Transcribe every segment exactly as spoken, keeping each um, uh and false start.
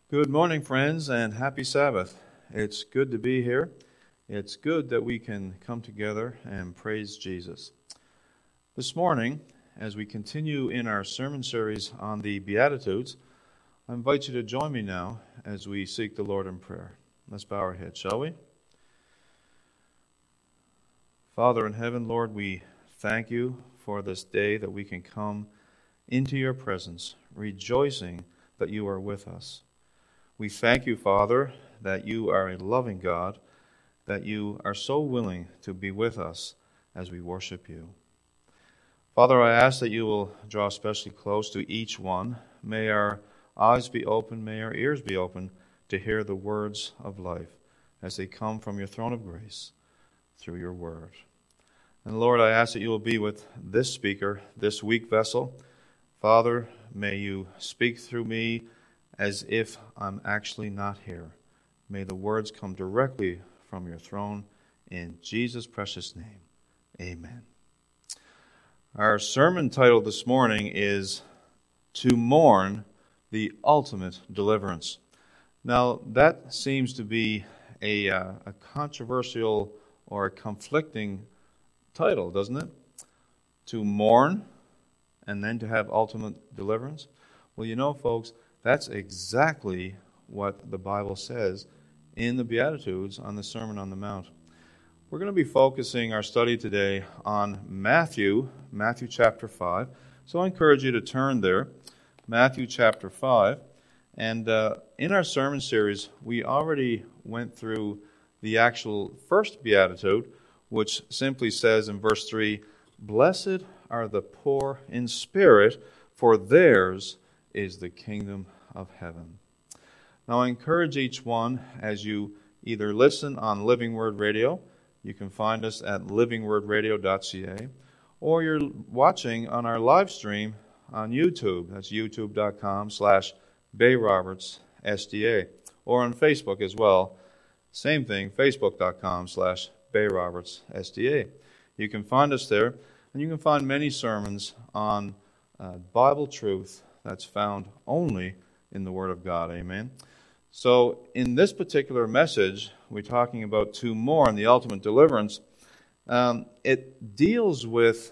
Good morning, friends, and happy Sabbath. It's good to be here. It's good that we can come together and praise Jesus. This morning, as we continue in our sermon series on the Beatitudes, I invite you to join me now as we seek the Lord in prayer. Let's bow our heads, shall we? Father in heaven, Lord, we thank you for this day that we can come into your presence, rejoicing that you are with us. We thank you, Father, that you are a loving God, that you are so willing to be with us as we worship you. Father, I ask that you will draw especially close to each one. May our eyes be open, may our ears be open to hear the words of life as they come from your throne of grace through your word. And Lord, I ask that you will be with this speaker, this weak vessel. Father, may you speak through me as if I'm actually not here. May the words come directly from your throne. In Jesus' precious name, amen. Our sermon title this morning is To Mourn the Ultimate Deliverance. Now, that seems to be a, uh, a controversial or a conflicting title, doesn't it? To mourn and then to have ultimate deliverance. Well, you know, folks, that's exactly what the Bible says in the Beatitudes on the Sermon on the Mount. We're going to be focusing our study today on Matthew, Matthew chapter five. So I encourage you to turn there, Matthew chapter five. And uh, in our sermon series, we already went through the actual first Beatitude, which simply says in verse three, "Blessed are the poor in spirit, for theirs is the kingdom of heaven." Now I encourage each one, as you either listen on Living Word Radio, you can find us at living word radio dot c a, or you're watching on our live stream on YouTube. That's youtube dot com slash Bay Roberts S D A, or on Facebook as well. Same thing, facebook dot com slash Bay Roberts S D A. You can find us there, and you can find many sermons on uh, Bible truth that's found only in the Word of God. Amen. So in this particular message, we're talking about to mourn the ultimate deliverance. Um, it deals with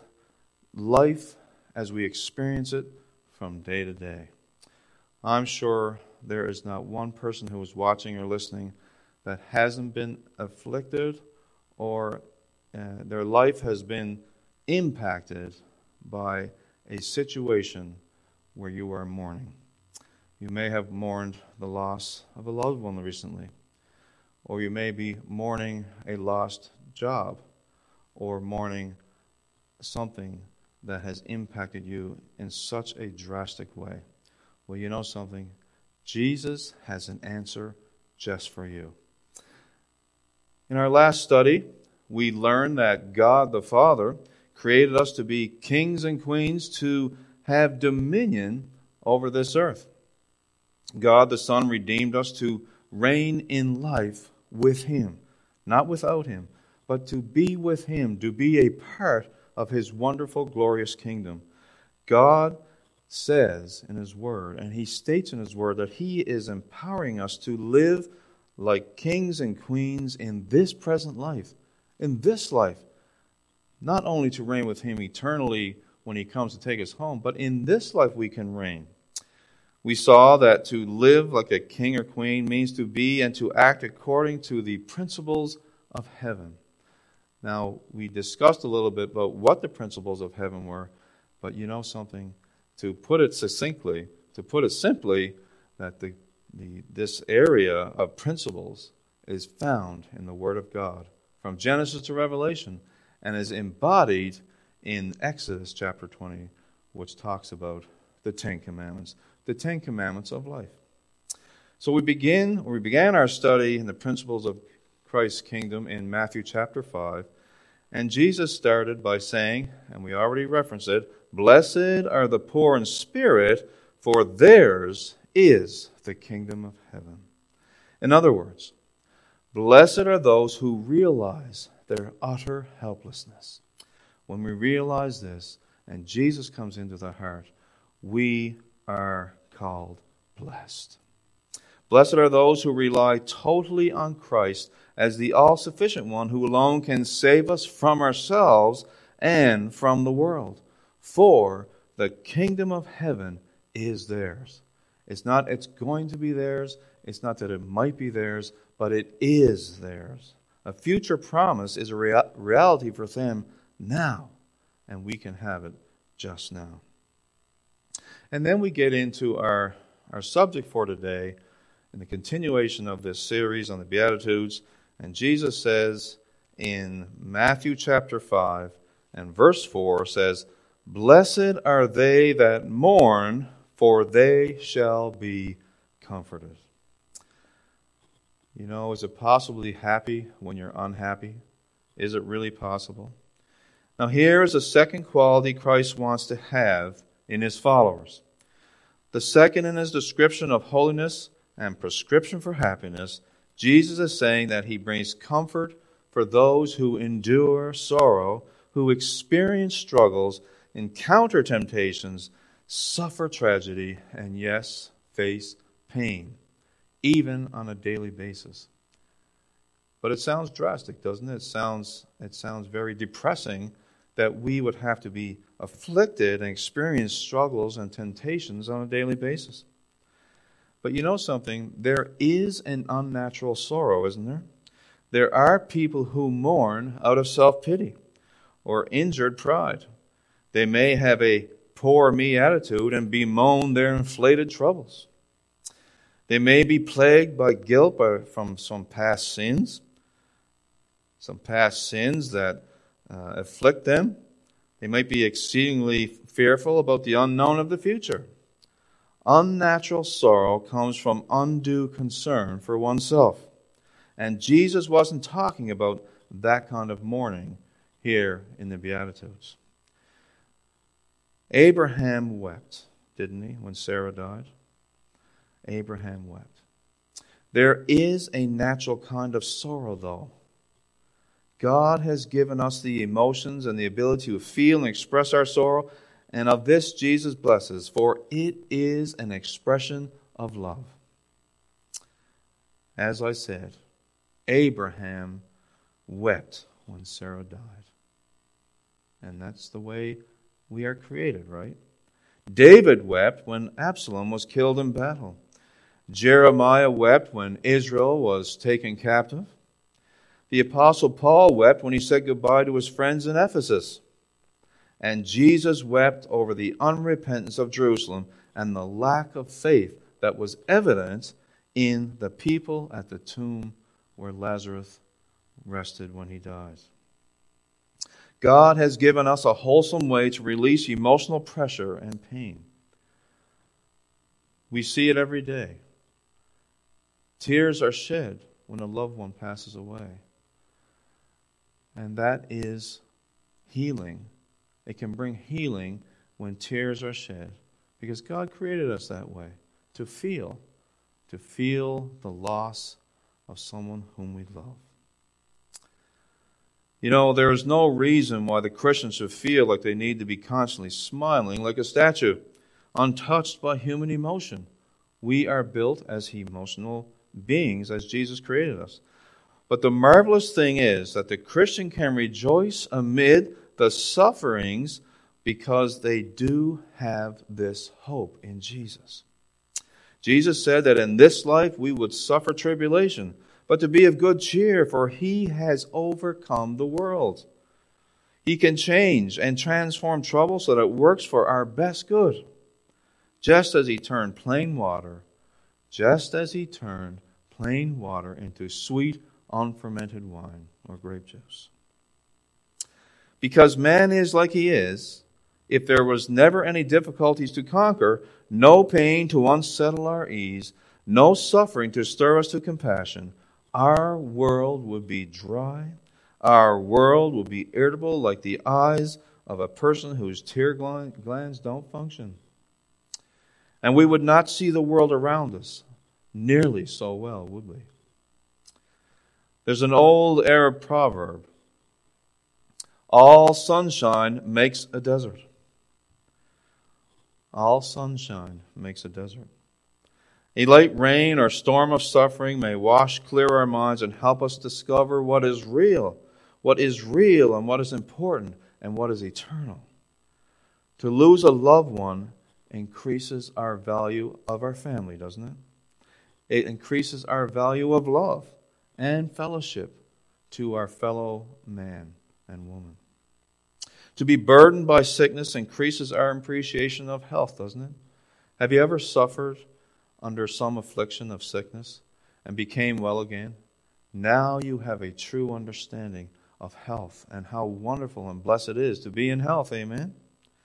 life as we experience it from day to day. I'm sure there is not one person who is watching or listening that hasn't been afflicted or uh, their life has been impacted by a situation where you are mourning. You may have mourned the loss of a loved one recently, or you may be mourning a lost job, or mourning something that has impacted you in such a drastic way. Well, you know something? Jesus has an answer just for you. In our last study, we learned that God the Father created us to be kings and queens, to have dominion over this earth. God the Son redeemed us to reign in life with Him, not without Him, but to be with Him, to be a part of His wonderful, glorious kingdom. God says in His Word, and He states in His Word, that He is empowering us to live like kings and queens in this present life, in this life, not only to reign with Him eternally when He comes to take us home, but in this life we can reign. We saw that to live like a king or queen means to be and to act according to the principles of heaven. Now, we discussed a little bit about what the principles of heaven were, but you know something? To put it succinctly, to put it simply, that the, the this area of principles is found in the Word of God, from Genesis to Revelation, and is embodied in Exodus chapter twenty, which talks about the Ten Commandments, the Ten Commandments of life. So we begin, or we began our study in the principles of Christ's kingdom in Matthew chapter five, and Jesus started by saying, and we already referenced it, "Blessed are the poor in spirit, for theirs is the kingdom of heaven." In other words, blessed are those who realize their utter helplessness. When we realize this, and Jesus comes into the heart, we are called blessed. Blessed are those who rely totally on Christ as the all-sufficient one who alone can save us from ourselves and from the world. For the kingdom of heaven is theirs. It's not it's going to be theirs. It's not that it might be theirs, but it is theirs. A future promise is a rea- reality for them now, and we can have it just now. And then we get into our, our subject for today in the continuation of this series on the Beatitudes. And Jesus says in Matthew chapter five and verse four says, "Blessed are they that mourn, for they shall be comforted." You know, is it possible to be happy when you're unhappy? Is it really possible? Now here is a second quality Christ wants to have in his followers. The second in his description of holiness and prescription for happiness, Jesus is saying that he brings comfort for those who endure sorrow, who experience struggles, encounter temptations, suffer tragedy, and yes, face pain, even on a daily basis. But it sounds drastic, doesn't it? It sounds, it sounds very depressing that we would have to be afflicted and experience struggles and temptations on a daily basis. But you know something? There is an unnatural sorrow, isn't there? There are people who mourn out of self-pity or injured pride. They may have a poor me attitude and bemoan their inflated troubles. They may be plagued by guilt by, from some past sins, some past sins that uh, afflict them. They might be exceedingly fearful about the unknown of the future. Unnatural sorrow comes from undue concern for oneself. And Jesus wasn't talking about that kind of mourning here in the Beatitudes. Abraham wept, didn't he, when Sarah died? Abraham wept. There is a natural kind of sorrow, though. God has given us the emotions and the ability to feel and express our sorrow, and of this Jesus blesses, for it is an expression of love. As I said, Abraham wept when Sarah died. And that's the way we are created, right? David wept when Absalom was killed in battle. Jeremiah wept when Israel was taken captive. The Apostle Paul wept when he said goodbye to his friends in Ephesus. And Jesus wept over the unrepentance of Jerusalem and the lack of faith that was evident in the people at the tomb where Lazarus rested when he died. God has given us a wholesome way to release emotional pressure and pain. We see it every day. Tears are shed when a loved one passes away. And that is healing. It can bring healing when tears are shed, because God created us that way, to feel, to feel the loss of someone whom we love. You know, there is no reason why the Christian should feel like they need to be constantly smiling like a statue, untouched by human emotion. We are built as emotional beings, as Jesus created us. But the marvelous thing is that the Christian can rejoice amid the sufferings because they do have this hope in Jesus. Jesus said that in this life we would suffer tribulation, but to be of good cheer, for he has overcome the world. He can change and transform trouble so that it works for our best good. Just as he turned plain water, just as he turned plain water into sweet, unfermented wine or grape juice. Because man is like he is, if there was never any difficulties to conquer, no pain to unsettle our ease, no suffering to stir us to compassion, our world would be dry. Our world would be irritable like the eyes of a person whose tear glands don't function. And we would not see the world around us nearly so well, would we? There's an old Arab proverb. All sunshine makes a desert. All sunshine makes a desert. A light rain or storm of suffering may wash clear our minds and help us discover what is real, what is real and what is important and what is eternal. To lose a loved one increases our value of our family, doesn't it? It increases our value of love and fellowship to our fellow man and woman. To be burdened by sickness increases our appreciation of health, doesn't it? Have you ever suffered under some affliction of sickness and became well again? Now you have a true understanding of health and how wonderful and blessed it is to be in health. Amen?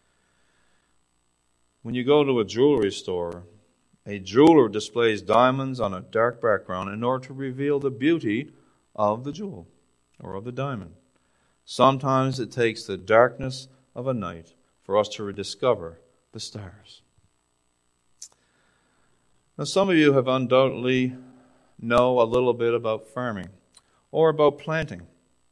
When you go to a jewelry store, a jeweler displays diamonds on a dark background in order to reveal the beauty of the jewel or of the diamond. Sometimes it takes the darkness of a night for us to rediscover the stars. Now, some of you have undoubtedly know a little bit about farming or about planting.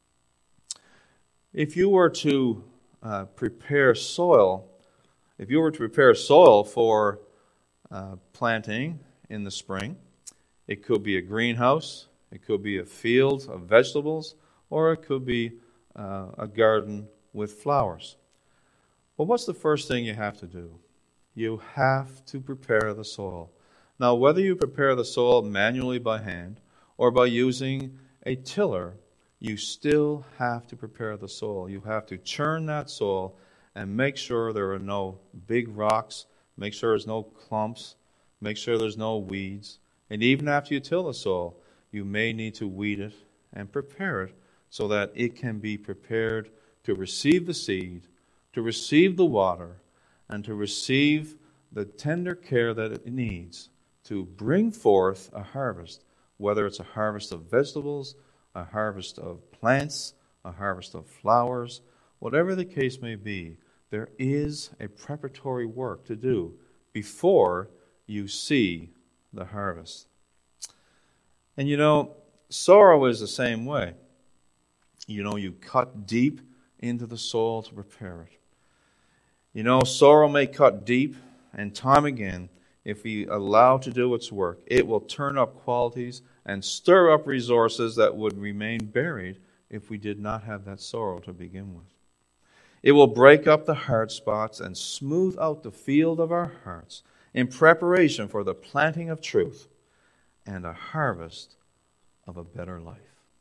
If you were to uh, prepare soil, if you were to prepare soil for uh, planting in the spring, it could be a greenhouse, it could be a field of vegetables, or it could be uh, a garden with flowers. Well, what's the first thing you have to do? You have to prepare the soil. Now, whether you prepare the soil manually by hand or by using a tiller, you still have to prepare the soil. You have to churn that soil and make sure there are no big rocks, make sure there's no clumps, make sure there's no weeds. And even after you till the soil, you may need to weed it and prepare it so that it can be prepared to receive the seed, to receive the water, and to receive the tender care that it needs to bring forth a harvest, whether it's a harvest of vegetables, a harvest of plants, a harvest of flowers, whatever the case may be, there is a preparatory work to do before you see the harvest. And you know, sorrow is the same way. You know, you cut deep into the soil to prepare it. You know, sorrow may cut deep, and time again, if we allow to do its work, it will turn up qualities and stir up resources that would remain buried if we did not have that sorrow to begin with. It will break up the hard spots and smooth out the field of our hearts in preparation for the planting of truth and a harvest of a better life.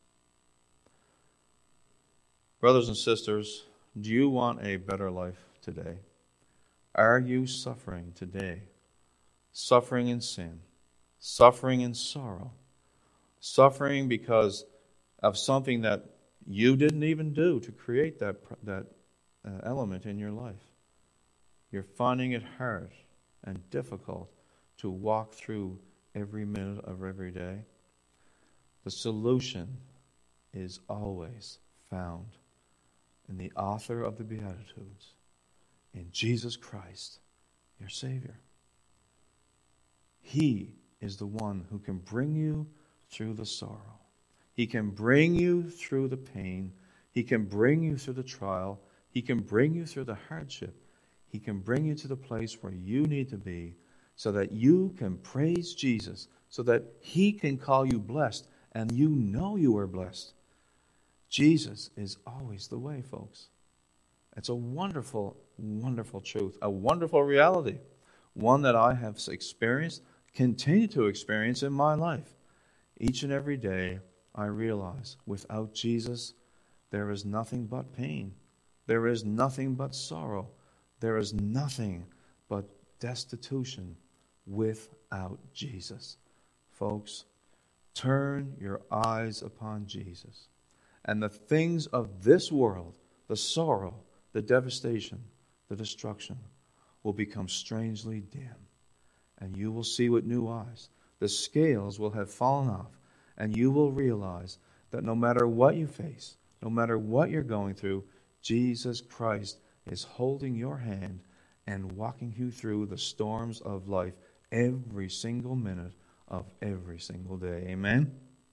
Brothers and sisters, do you want a better life today? Are you suffering today? Suffering in sin, suffering in sorrow, suffering because of something that you didn't even do to create that, that uh, element in your life. You're finding it hard and difficult to walk through every minute of every day. The solution is always found in the author of the Beatitudes, in Jesus Christ, your Savior. He is the one who can bring you through the sorrow. He can bring you through the pain. He can bring you through the trial. He can bring you through the hardship. He can bring you to the place where you need to be so that you can praise Jesus, so that He can call you blessed, and you know you are blessed. Jesus is always the way, folks. It's a wonderful, wonderful truth, a wonderful reality, one that I have experienced, continue to experience in my life. Each and every day, I realize without Jesus, there is nothing but pain. There is nothing but sorrow. There is nothing but destitution without Jesus. Folks, turn your eyes upon Jesus, and the things of this world, the sorrow, the devastation, the destruction, will become strangely dim. And you will see with new eyes. The scales will have fallen off, and you will realize that no matter what you face, no matter what you're going through, Jesus Christ is holding your hand and walking you through the storms of life every single minute of every single day. Amen?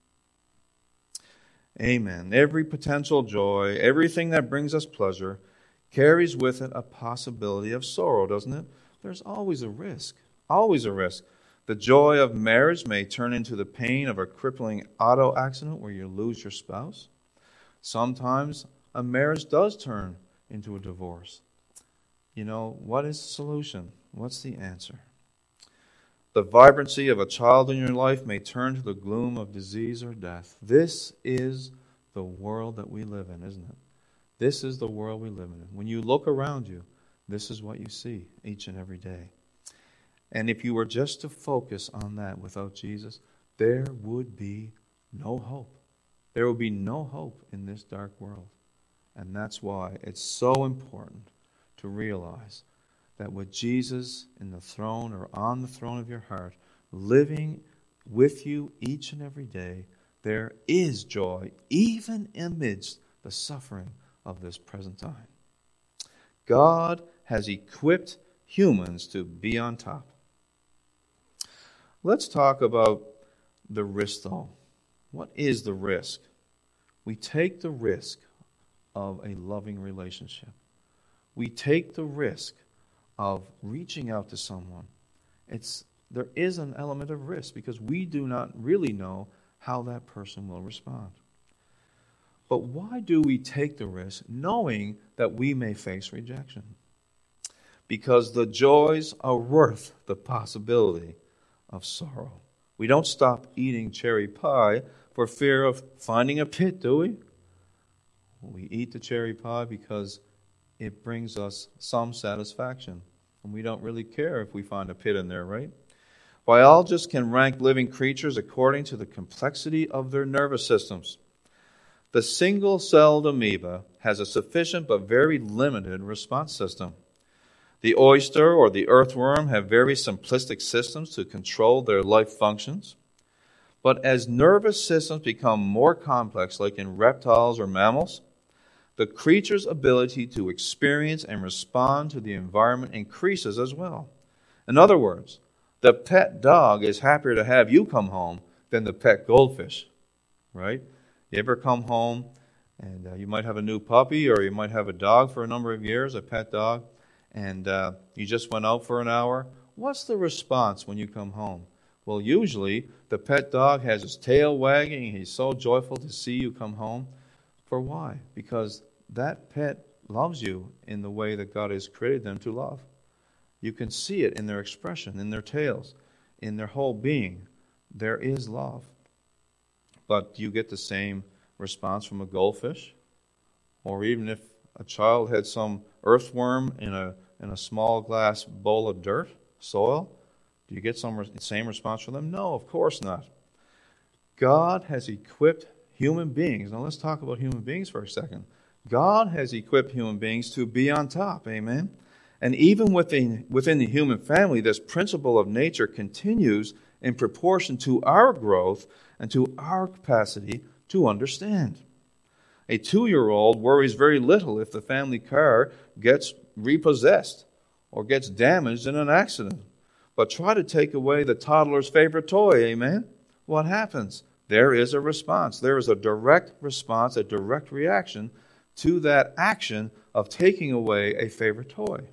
Amen. Every potential joy, everything that brings us pleasure, carries with it a possibility of sorrow, doesn't it? There's always a risk, always a risk. The joy of marriage may turn into the pain of a crippling auto accident where you lose your spouse. Sometimes a marriage does turn into a divorce. You know, what is the solution? What's the answer? The vibrancy of a child in your life may turn to the gloom of disease or death. This is the world that we live in, isn't it? This is the world we live in. When you look around you, this is what you see each and every day. And if you were just to focus on that without Jesus, there would be no hope. There would be no hope in this dark world. And that's why it's so important to realize that with Jesus in the throne or on the throne of your heart, living with you each and every day, there is joy, even amidst the suffering of this present time. God has equipped humans to be on top. Let's talk about the risk, though. What is the risk? We take the risk of a loving relationship. We take the risk of reaching out to someone. It's there is an element of risk because we do not really know how that person will respond. But why do we take the risk knowing that we may face rejection? Because the joys are worth the possibility of sorrow. We don't stop eating cherry pie for fear of finding a pit, do we? We eat the cherry pie because it brings us some satisfaction. And we don't really care if we find a pit in there, right? Biologists can rank living creatures according to the complexity of their nervous systems. The single-celled amoeba has a sufficient but very limited response system. The oyster or the earthworm have very simplistic systems to control their life functions. But as nervous systems become more complex, like in reptiles or mammals, the creature's ability to experience and respond to the environment increases as well. In other words, the pet dog is happier to have you come home than the pet goldfish, right? You ever come home and uh, you might have a new puppy or you might have a dog for a number of years, a pet dog, and uh, you just went out for an hour. What's the response when you come home? Well, usually the pet dog has his tail wagging. He's so joyful to see you come home. For why? Because that pet loves you in the way that God has created them to love. You can see it in their expression, in their tails, in their whole being. There is love. But do you get the same response from a goldfish? Or even if a child had some earthworm in a in a small glass bowl of dirt, soil, do you get some re- same response from them? No, of course not. God has equipped human beings. Now let's talk about human beings for a second. God has equipped human beings to be on top, amen? And even within, within the human family, this principle of nature continues in proportion to our growth and to our capacity to understand. A two-year-old worries very little if the family car gets repossessed or gets damaged in an accident. But try to take away the toddler's favorite toy, amen? What happens? There is a response. There is a direct response, a direct reaction to that action of taking away a favorite toy.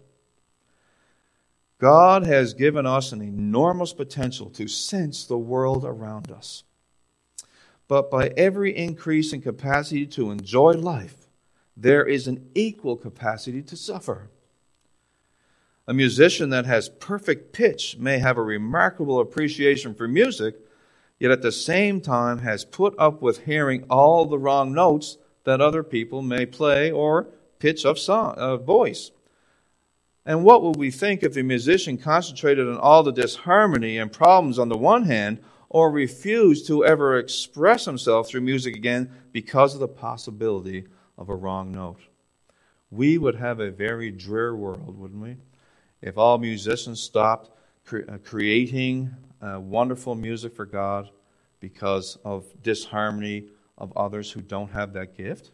God has given us an enormous potential to sense the world around us. But by every increase in capacity to enjoy life, there is an equal capacity to suffer. A musician that has perfect pitch may have a remarkable appreciation for music, yet at the same time has put up with hearing all the wrong notes that other people may play or pitch of song, uh, voice. And what would we think if the musician concentrated on all the disharmony and problems on the one hand, or refused to ever express himself through music again because of the possibility of a wrong note? We would have a very drear world, wouldn't we? If all musicians stopped cre- uh, creating uh, wonderful music for God because of disharmony of others who don't have that gift.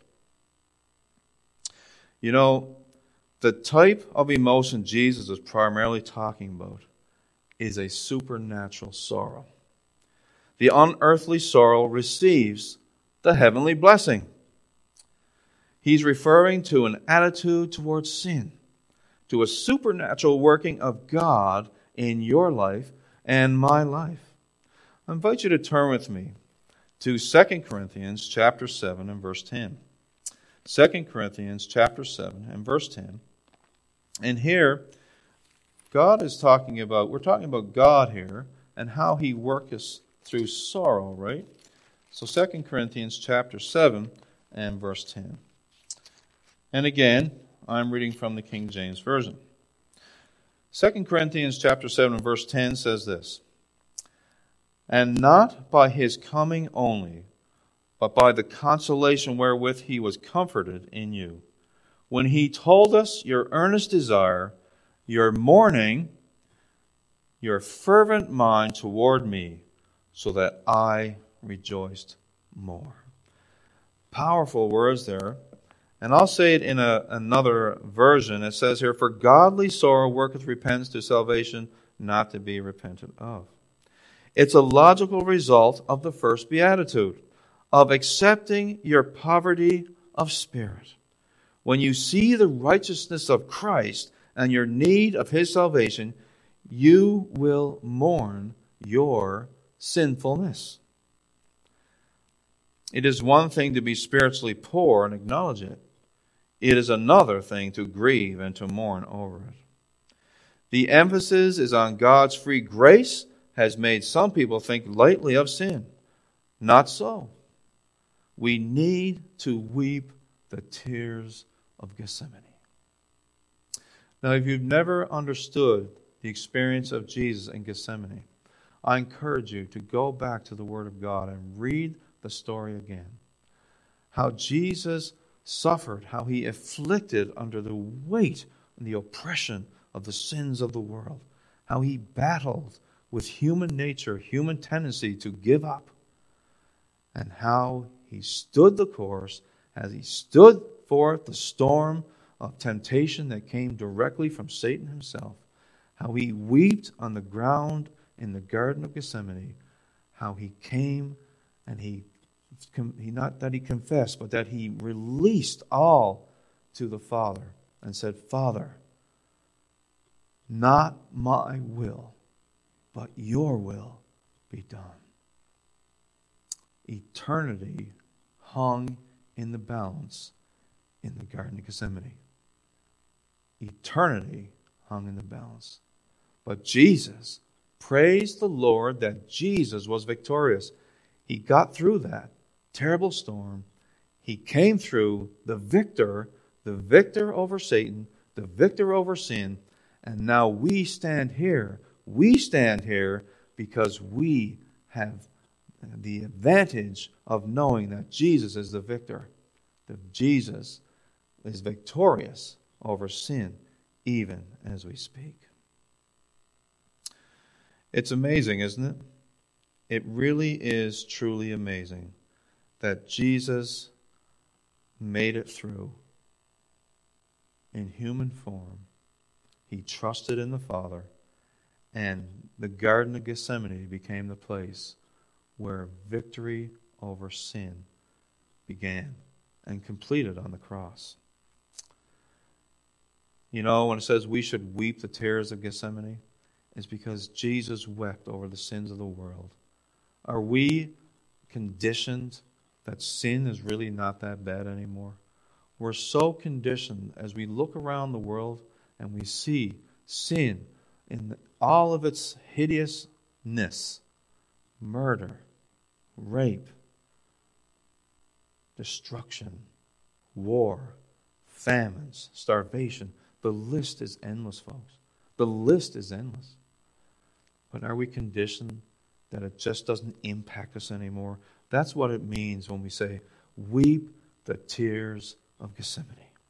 You know, the type of emotion Jesus is primarily talking about is a supernatural sorrow. The unearthly sorrow receives the heavenly blessing. He's referring to an attitude towards sin, to a supernatural working of God in your life, and my life. I invite you to turn with me to Second Corinthians chapter seven and verse ten. Second Corinthians chapter seven and verse ten. And here, God is talking about, we're talking about God here and how He works through sorrow, right? So Second Corinthians chapter seven and verse ten. And again, I'm reading from the King James Version. Second Corinthians chapter seven and verse ten says this, "And not by His coming only, but by the consolation wherewith He was comforted in you, when He told us your earnest desire, your mourning, your fervent mind toward me, so that I rejoiced more." Powerful words there. And I'll say it in a, another version. It says here, "For godly sorrow worketh repentance to salvation, not to be repented of." It's a logical result of the first beatitude, of accepting your poverty of spirit. When you see the righteousness of Christ and your need of His salvation, you will mourn your sinfulness. It is one thing to be spiritually poor and acknowledge it. It is another thing to grieve and to mourn over it. The emphasis is on God's free grace has made some people think lightly of sin. Not so. We need to weep the tears of Gethsemane. Now, if you've never understood the experience of Jesus in Gethsemane, I encourage you to go back to the Word of God and read the story again. How Jesus suffered, how He afflicted under the weight and the oppression of the sins of the world, how He battled with human nature, human tendency to give up, and how He stood the course as He stood forth the storm of temptation that came directly from Satan himself, how He wept on the ground in the Garden of Gethsemane, how He came and He He not that He confessed, but that He released all to the Father and said, "Father, not my will, but your will be done." Eternity hung in the balance in the Garden of Gethsemane. Eternity hung in the balance. But Jesus, praise the Lord that Jesus was victorious. He got through that terrible storm. He came through the victor, the victor over Satan, the victor over sin. And now we stand here. We stand here because we have the advantage of knowing that Jesus is the victor. That Jesus is victorious over sin, even as we speak. It's amazing, isn't it? It really is truly amazing that Jesus made it through in human form. He trusted in the Father, and the Garden of Gethsemane became the place where victory over sin began and completed on the cross. You know, when it says we should weep the tears of Gethsemane, it's because Jesus wept over the sins of the world. Are we conditioned that sin is really not that bad anymore? We're so conditioned as we look around the world and we see sin in all of its hideousness, murder, rape, destruction, war, famines, starvation. The list is endless, folks. The list is endless. But are we conditioned that it just doesn't impact us anymore? That's what it means when we say, weep the tears of Gethsemane.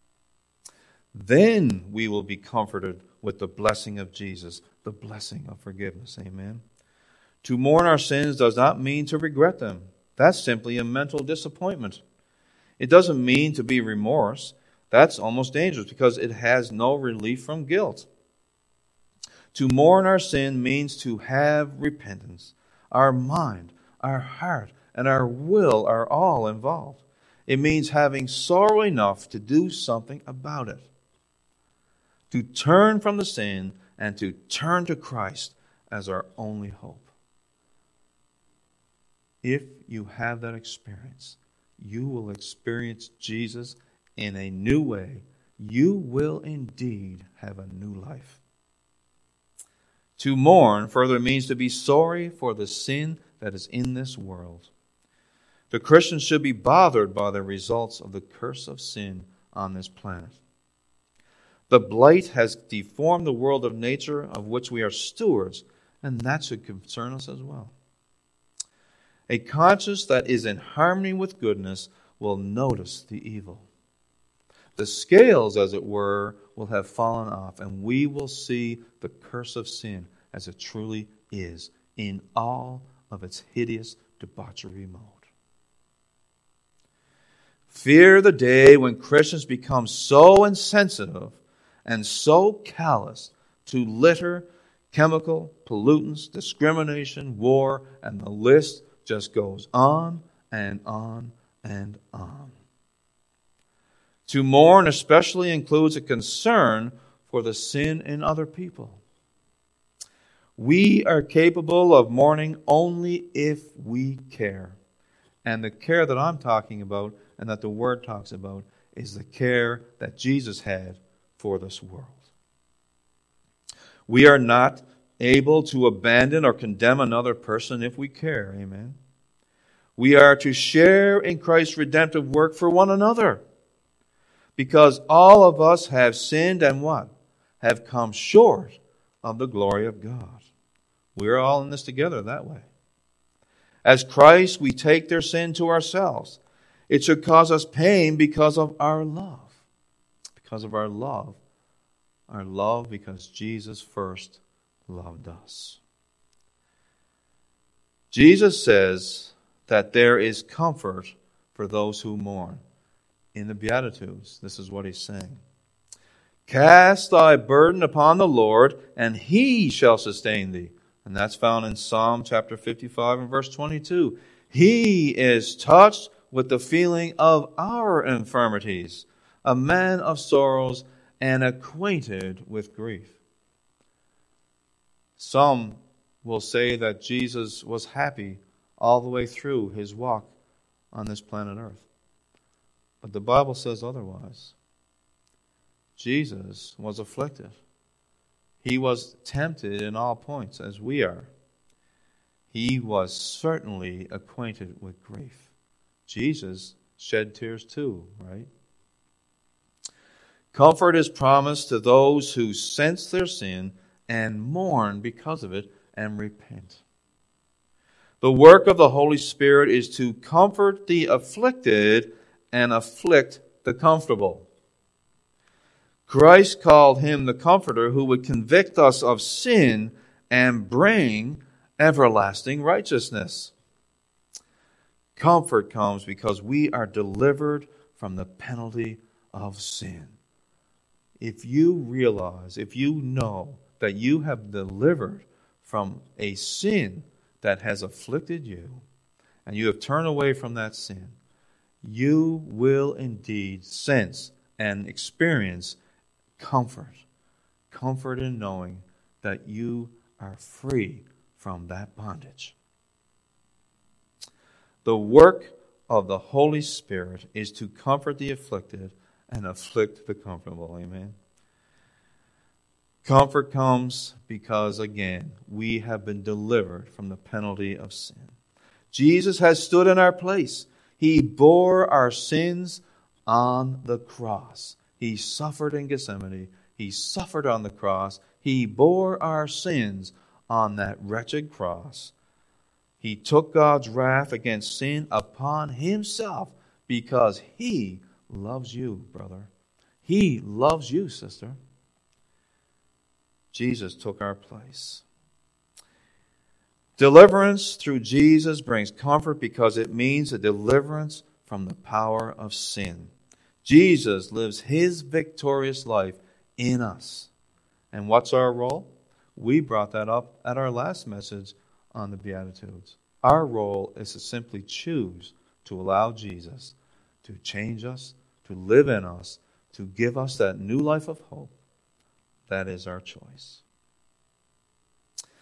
Then we will be comforted with the blessing of Jesus, the blessing of forgiveness. Amen. To mourn our sins does not mean to regret them. That's simply a mental disappointment. It doesn't mean to be remorse. That's almost dangerous because it has no relief from guilt. To mourn our sin means to have repentance. Our mind, our heart, and our will are all involved. It means having sorrow enough to do something about it. To turn from the sin and to turn to Christ as our only hope. If you have that experience, you will experience Jesus in a new way. You will indeed have a new life. To mourn further means to be sorry for the sin that is in this world. The Christian should be bothered by the results of the curse of sin on this planet. The blight has deformed the world of nature of which we are stewards, and that should concern us as well. A conscience that is in harmony with goodness will notice the evil. The scales, as it were, will have fallen off, and we will see the curse of sin as it truly is in all of its hideous debauchery mode. Fear the day when Christians become so insensitive and so callous to litter, chemical pollutants, discrimination, war, and the list just goes on and on and on. To mourn especially includes a concern for the sin in other people. We are capable of mourning only if we care. And the care that I'm talking about and that the Word talks about is the care that Jesus had for this world. We are not able to abandon or condemn another person if we care. Amen. We are to share in Christ's redemptive work for one another. Because all of us have sinned and what? Have come short of the glory of God. We're all in this together that way. As Christ, we take their sin to ourselves. It should cause us pain because of our love. Because of our love. Our love because Jesus first loved us. Jesus says that there is comfort for those who mourn. In the Beatitudes, this is what he's saying. Cast thy burden upon the Lord, and he shall sustain thee. And that's found in Psalm chapter fifty-five and verse twenty-two. He is touched with the feeling of our infirmities, a man of sorrows and acquainted with grief. Some will say that Jesus was happy all the way through his walk on this planet Earth. But the Bible says otherwise. Jesus was afflicted. He was tempted in all points as we are. He was certainly acquainted with grief. Jesus shed tears too, right? Comfort is promised to those who sense their sin and mourn because of it and repent. The work of the Holy Spirit is to comfort the afflicted and afflict the comfortable. Christ called him the Comforter who would convict us of sin and bring everlasting righteousness. Comfort comes because we are delivered from the penalty of sin. If you realize, if you know that you have delivered from a sin that has afflicted you, and you have turned away from that sin, you will indeed sense and experience comfort. Comfort in knowing that you are free from that bondage. The work of the Holy Spirit is to comfort the afflicted and afflict the comfortable. Amen. Comfort comes because, again, we have been delivered from the penalty of sin. Jesus has stood in our place. He bore our sins on the cross. He suffered in Gethsemane. He suffered on the cross. He bore our sins on that wretched cross. He took God's wrath against sin upon himself because he loves you, brother. He loves you, sister. Jesus took our place. Deliverance through Jesus brings comfort because it means a deliverance from the power of sin. Jesus lives his victorious life in us. And what's our role? We brought that up at our last message on the Beatitudes. Our role is to simply choose to allow Jesus to change us, to live in us, to give us that new life of hope. That is our choice.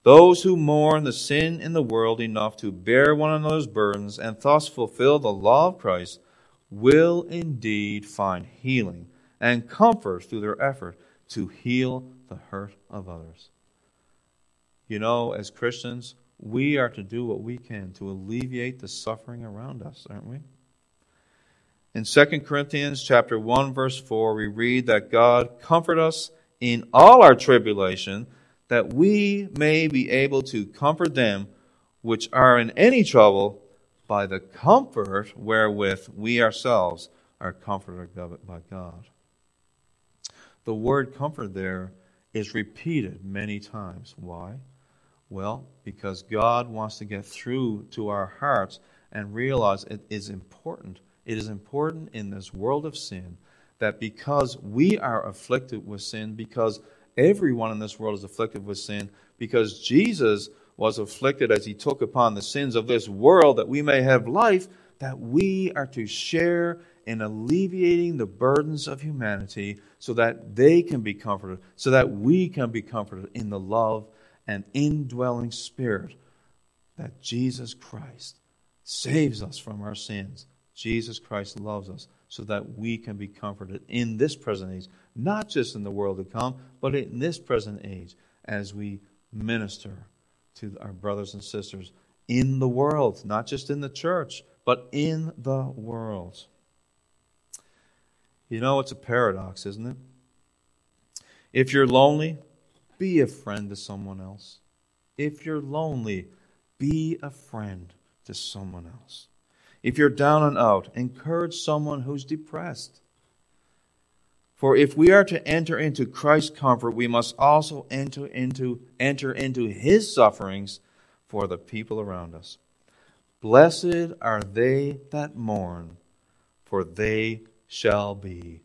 Those who mourn the sin in the world enough to bear one another's burdens and thus fulfill the law of Christ will indeed find healing and comfort through their effort to heal the hurt of others. You know, as Christians, we are to do what we can to alleviate the suffering around us, aren't we? In Second Corinthians chapter one, verse four, we read that God comfort us in all our tribulation, that we may be able to comfort them which are in any trouble by the comfort wherewith we ourselves are comforted by God. The word comfort there is repeated many times. Why? Well, because God wants to get through to our hearts and realize it is important. It is important in this world of sin that because we are afflicted with sin, because everyone in this world is afflicted with sin, because Jesus was afflicted as he took upon the sins of this world that we may have life, that we are to share in alleviating the burdens of humanity so that they can be comforted, so that we can be comforted in the love and indwelling spirit that Jesus Christ saves us from our sins. Jesus Christ loves us so that we can be comforted in this present age, not just in the world to come, but in this present age as we minister to our brothers and sisters in the world, not just in the church, but in the world. You know, it's a paradox, isn't it? If you're lonely, be a friend to someone else. If you're lonely, be a friend to someone else. If you're down and out, encourage someone who's depressed. For if we are to enter into Christ's comfort, we must also enter into, enter into His sufferings for the people around us. Blessed are they that mourn, for they shall be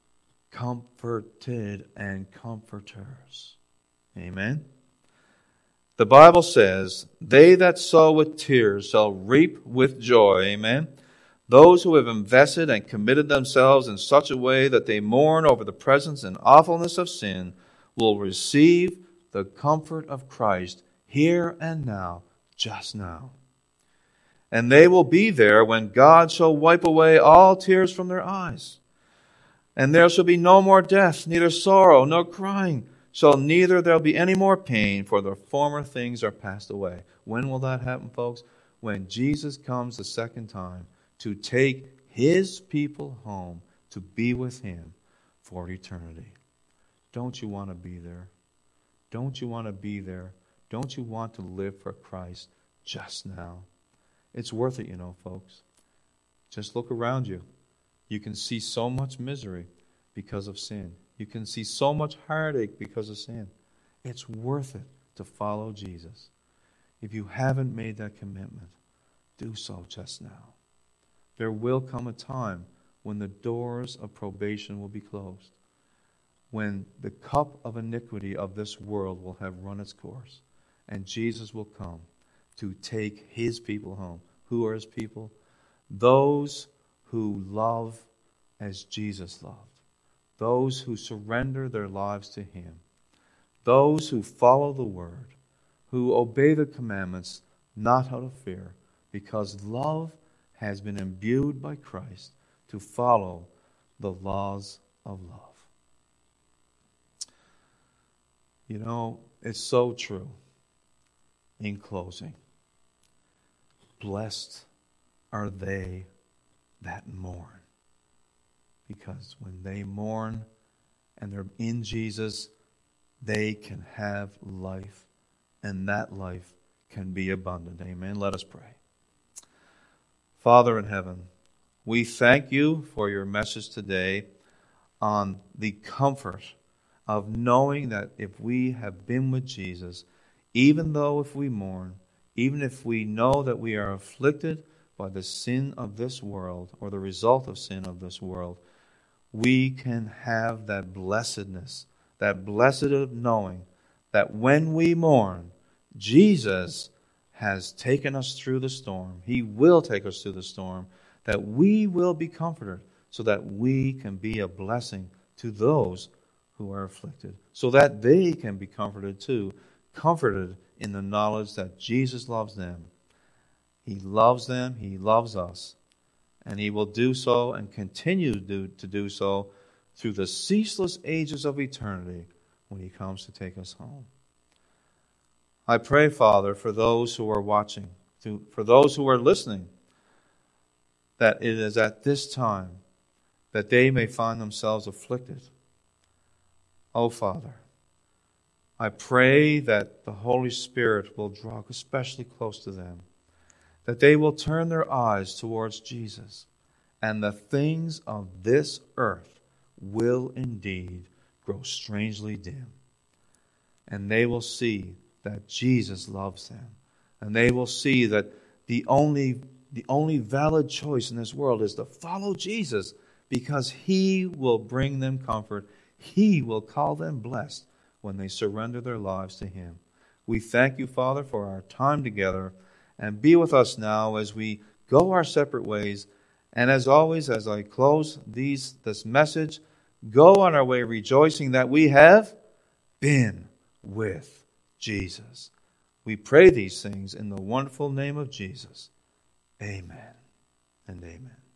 comforted and comforters. Amen. The Bible says, they that sow with tears shall reap with joy. Amen. Those who have invested and committed themselves in such a way that they mourn over the presence and awfulness of sin will receive the comfort of Christ here and now, just now. And they will be there when God shall wipe away all tears from their eyes. And there shall be no more death, neither sorrow, nor crying, shall neither there be any more pain, for the former things are passed away. When will that happen, folks? When Jesus comes the second time to take His people home to be with Him for eternity. Don't you want to be there? Don't you want to be there? Don't you want to live for Christ just now? It's worth it, you know, folks. Just look around you. You can see so much misery because of sin. You can see so much heartache because of sin. It's worth it to follow Jesus. If you haven't made that commitment, do so just now. There will come a time when the doors of probation will be closed, when the cup of iniquity of this world will have run its course, and Jesus will come to take His people home. Who are His people? Those who love as Jesus loved. Those who surrender their lives to Him. Those who follow the Word, who obey the commandments, not out of fear, because love has been imbued by Christ to follow the laws of love. You know, it's so true. In closing, blessed are they that mourn. Because when they mourn and they're in Jesus, they can have life, and that life can be abundant. Amen. Let us pray. Father in heaven, we thank You for Your message today on the comfort of knowing that if we have been with Jesus, even though if we mourn, even if we know that we are afflicted by the sin of this world or the result of sin of this world, we can have that blessedness, that blessed of knowing that when we mourn, Jesus has taken us through the storm. He will take us through the storm, that we will be comforted so that we can be a blessing to those who are afflicted, so that they can be comforted too, comforted in the knowledge that Jesus loves them. He loves them, He loves us, and He will do so and continue to do, to do so through the ceaseless ages of eternity when He comes to take us home. I pray, Father, for those who are watching, for those who are listening, that it is at this time that they may find themselves afflicted. Oh, Father, I pray that the Holy Spirit will draw especially close to them, that they will turn their eyes towards Jesus, and the things of this earth will indeed grow strangely dim. And they will see that Jesus loves them, and they will see that the only, the only valid choice in this world is to follow Jesus, because He will bring them comfort. He will call them blessed when they surrender their lives to Him. We thank You, Father, for our time together, and be with us now as we go our separate ways. And as always, as I close these this message, go on our way rejoicing that we have been with Jesus. We pray these things in the wonderful name of Jesus. Amen and amen.